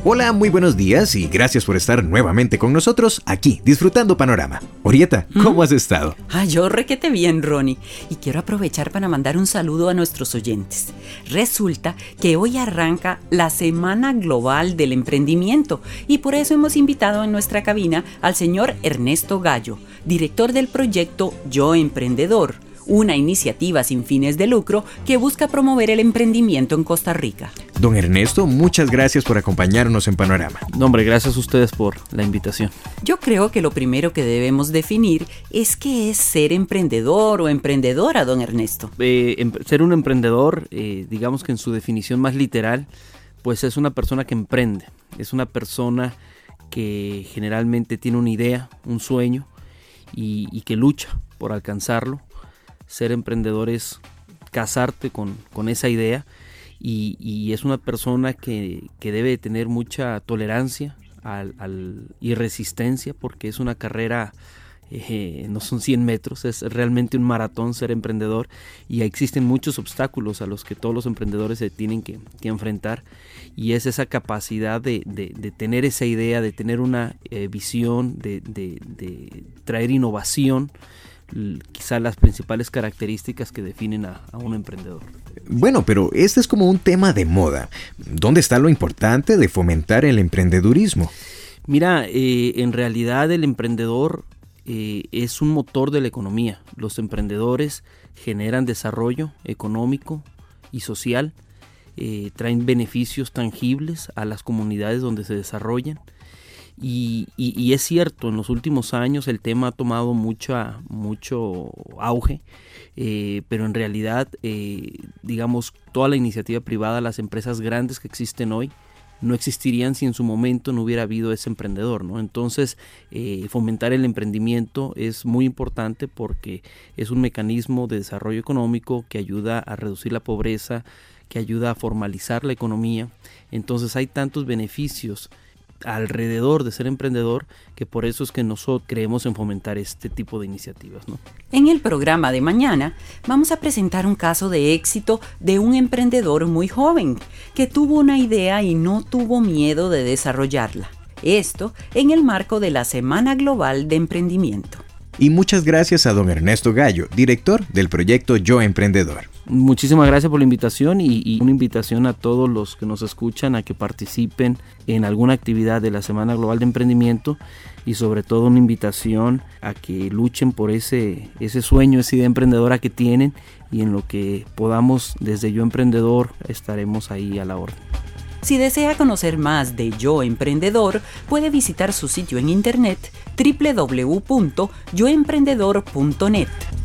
Hola, muy buenos días y gracias por estar nuevamente con nosotros aquí, disfrutando Panorama. Orieta, ¿cómo has estado? Yo requete bien, Ronnie, y quiero aprovechar para mandar un saludo a nuestros oyentes. Resulta que hoy arranca la Semana Global del Emprendimiento y por eso hemos invitado en nuestra cabina al señor Ernesto Gallo, director del proyecto Yo Emprendedor, una iniciativa sin fines de lucro que busca promover el emprendimiento en Costa Rica. Don Ernesto, muchas gracias por acompañarnos en Panorama. No, hombre, gracias a ustedes por la invitación. Yo creo que lo primero que debemos definir es qué es ser emprendedor o emprendedora, don Ernesto. Ser un emprendedor, digamos que en su definición más literal, pues es una persona que emprende, es una persona que generalmente tiene una idea, un sueño y que lucha por alcanzarlo. Ser emprendedor es casarte con esa idea y es una persona que debe tener mucha tolerancia y resistencia, porque es una carrera, no son 100 metros, es realmente un maratón ser emprendedor y existen muchos obstáculos a los que todos los emprendedores se tienen que enfrentar, y es esa capacidad de tener esa idea, de tener una visión, de traer innovación, quizá las principales características que definen a un emprendedor. Bueno, pero este es como un tema de moda. ¿Dónde está lo importante de fomentar el emprendedurismo? Mira, en realidad el emprendedor es un motor de la economía. Los emprendedores generan desarrollo económico y social, traen beneficios tangibles a las comunidades donde se desarrollan. Y es cierto, en los últimos años el tema ha tomado mucho auge, pero en realidad, digamos, toda la iniciativa privada, las empresas grandes que existen hoy, no existirían si en su momento no hubiera habido ese emprendedor, ¿no? Entonces, fomentar el emprendimiento es muy importante porque es un mecanismo de desarrollo económico que ayuda a reducir la pobreza, que ayuda a formalizar la economía. Entonces, hay tantos beneficios alrededor de ser emprendedor que por eso es que nosotros creemos en fomentar este tipo de iniciativas, ¿no? En el programa de mañana vamos a presentar un caso de éxito de un emprendedor muy joven que tuvo una idea y no tuvo miedo de desarrollarla. Esto en el marco de la Semana Global de Emprendimiento. Y muchas gracias a don Ernesto Gallo, director del proyecto Yo Emprendedor. Muchísimas gracias por la invitación y una invitación a todos los que nos escuchan a que participen en alguna actividad de la Semana Global de Emprendimiento, y sobre todo una invitación a que luchen por ese sueño, esa idea emprendedora que tienen, y en lo que podamos desde Yo Emprendedor estaremos ahí a la orden. Si desea conocer más de Yo Emprendedor, puede visitar su sitio en internet www.yoemprendedor.net.